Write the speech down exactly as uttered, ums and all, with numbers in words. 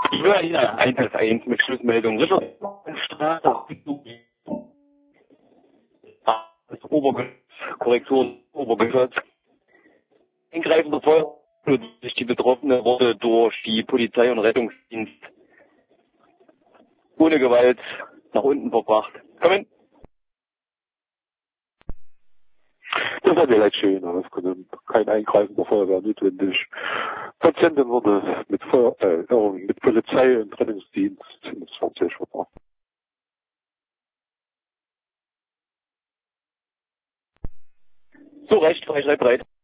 Ja, eins eins mit Schlussmeldung. Ritterstraße, das Obergeschoss, Korrektion, Obergeschoss. Eingreifender Feuer durch die Betroffene wurde durch die Polizei und Rettungsdienst ohne Gewalt nach unten verbracht. Kommen. Das war ja schön, es konnte kein Eingreifen der Feuerwehr notwendig. Patientin wurde mit, Feuer, äh, mit Polizei und Rettungsdienst ins Fahrzeug verbracht. So recht, frei, frei, breit.